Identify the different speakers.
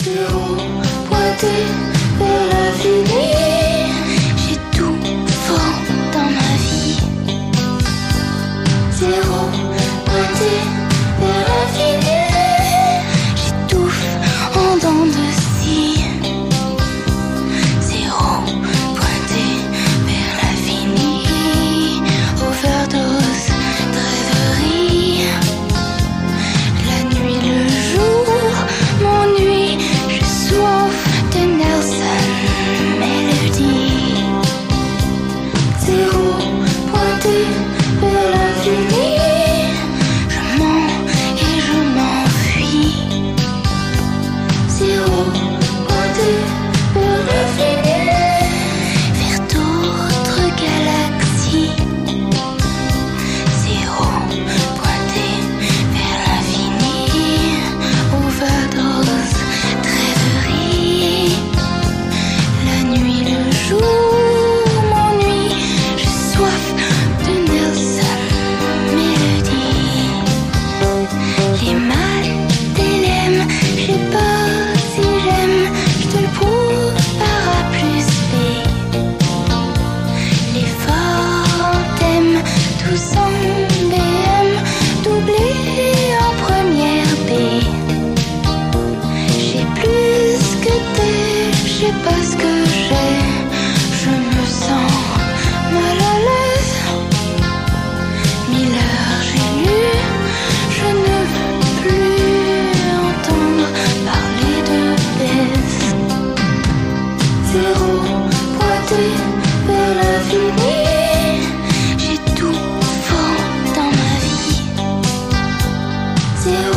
Speaker 1: Zéro pointé vers l'infini. J'ai tout faux dans ma vie. Zéro pointé vers l'infini. J'étouffe en dents de scie. Zéro pointé vers l'infini. Overdose, rêverie. La nuit, le jour, m'ennuie. J'ai soif de Nelson Mélodie. Zéro pointé vers l'infini. Je mens et je m'enfuis. Zéro pointé vers l'infini. Vers d'autres galaxies. Zéro pointé vers l'infini. Overdose, rêverie. La nuit, le jour, m'ennuie. J'ai soif de Nelson Mélodie. Les mal t'aiment, je sais pas si j'aime. Je te le prouve par A plus B. Les forts t'aiment, tous en BM, doublés en première B. J'ai plus que t'es, je sais pas ce que j'ai. Je me sens mal à l'aise. 1000 heures j'ai lu, je ne veux plus entendre parler de baisse. Zéro pointé vers l'infini. J'ai tout faux dans ma vie. Zéro